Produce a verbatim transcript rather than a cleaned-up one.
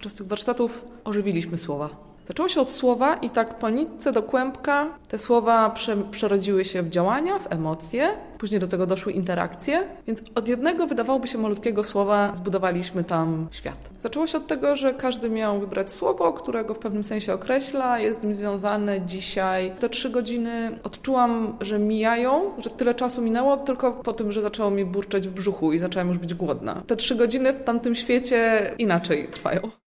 podczas tych warsztatów ożywiliśmy słowa. Zaczęło się od słowa i tak po nitce do kłębka te słowa prze, przerodziły się w działania, w emocje, później do tego doszły interakcje, więc od jednego wydawałoby się malutkiego słowa zbudowaliśmy tam świat. Zaczęło się od tego, że każdy miał wybrać słowo, którego w pewnym sensie określa, jest z nim związane dzisiaj. Te trzy godziny odczułam, że mijają, że tyle czasu minęło tylko po tym, że zaczęło mi burczeć w brzuchu i zaczęłam już być głodna. Te trzy godziny w tamtym świecie inaczej trwają.